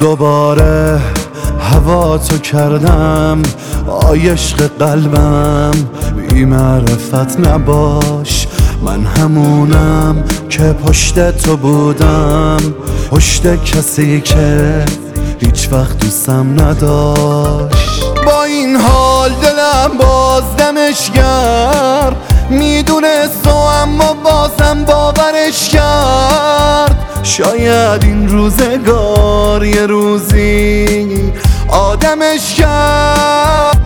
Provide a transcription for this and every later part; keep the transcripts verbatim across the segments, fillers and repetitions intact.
دوباره هوا تو کردم آی عشق قلبم، بی معرفت نباش، من همونم که پشت تو بودم، پشت کسی که هیچ وقت دوستم نداشت. با این حال دلم باز دمش کرد، میدونست تو اما بازم باورش کرد. شاید این روزگار یه روزی آدمش کرد.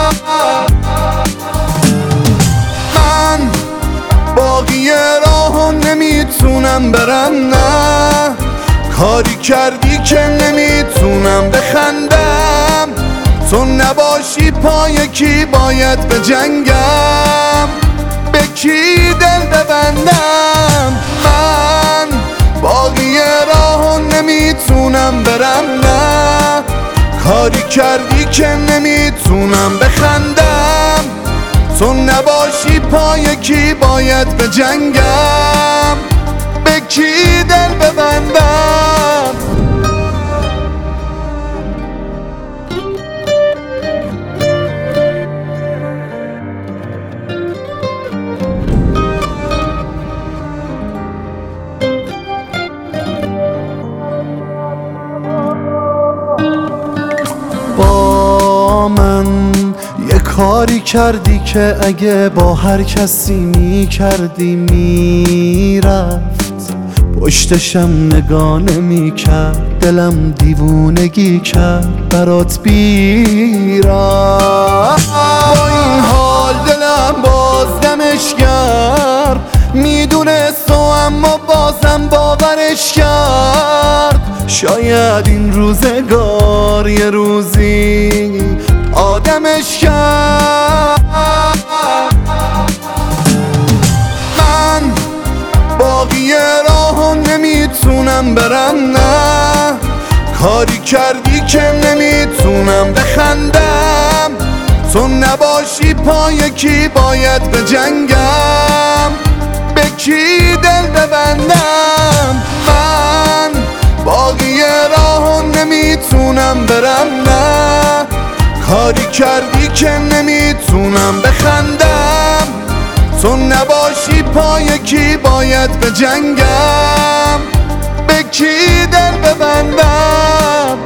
من باقی راهو نمیتونم برم، نه کاری کردی که نمیتونم بخندم. تو نباشی پای کی باید بجنگم، به کی دل ببندم؟ من باقی راهو نمیتونم برم، نه کاری کردی که نمیتونم بخندم. تو نباشی پای کی باید بجنگم، به کی دل ببندم؟ با من یه کاری کردی که اگه با هر کسی میکردی میرفت، پشتشم نگاه نمیکرد، دلم دیوونگی کرد برات بیرفت. با این حال دلم باز دمش کرد، میدونست تو اما بازم باورش کرد. شاید این روزگار یه روزی آدمش کرد. من باقی راهو نمیتونم برم، نه کاری کردی که نمیتونم بخندم. تو نباشی پای کی باید بجنگم، به کی دل ببندم؟ من باقی راهو نمیتونم برم، نه کاری کردی که نمیتونم بخندم. تو نباشی پای کی باید بجنگم، به کی دل ببندم؟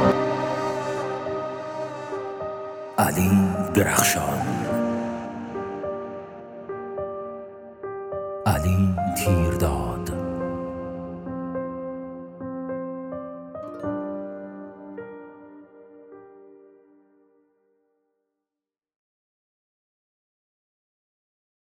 علی درخشان، علی تیرداد.